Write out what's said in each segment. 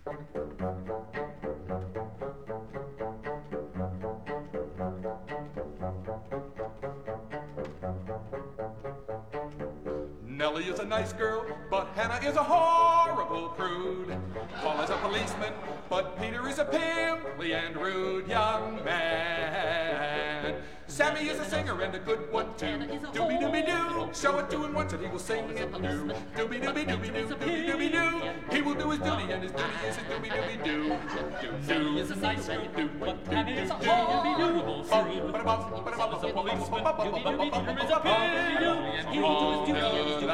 Nellie is a nice girl, but Hannah is a horrible prude. Paul is a policeman, but Peter is a pimply and rude young man. Sammy is a singer and a good one too. Dooby dooby doo, show it to him once and he will sing it new. Dooby dooby dooby doo, dooby dooby doo. He will do his duty and his duty is his dooby dooby doo. Sammy is a nice girl, but Hannah is a horrible prude. Paul is a policeman, Peter is a pimply and he will do his duty and his duty.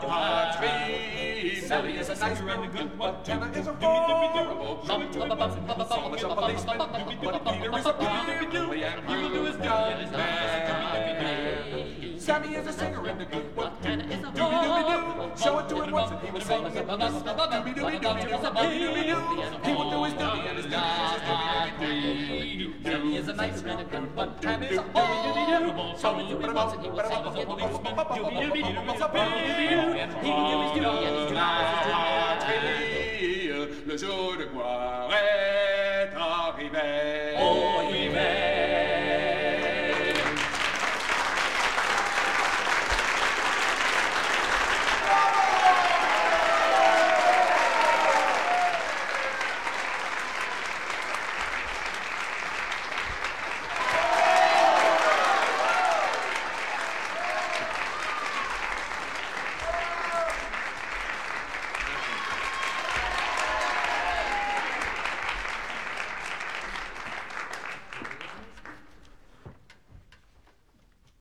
Sally is a nice girl, but Hannah is a horrible prude. Paul is a policeman, but Peter is a pimply and rude young man. Sammy is a singer and a good one too. Dooby dooby doo, show it to him once and he will sing it new. Dooby dooby doo, dooby dooby doo. He will do his duty and his duty is his dooby dooby doo. Sammy is a nice girl, but Hannah is a horrible. Show it to him once and he will sing it new. Dooby dooby doo, he's a pimply and he will do his duty and his duty is his dooby dooby doo. Le jour de gloire.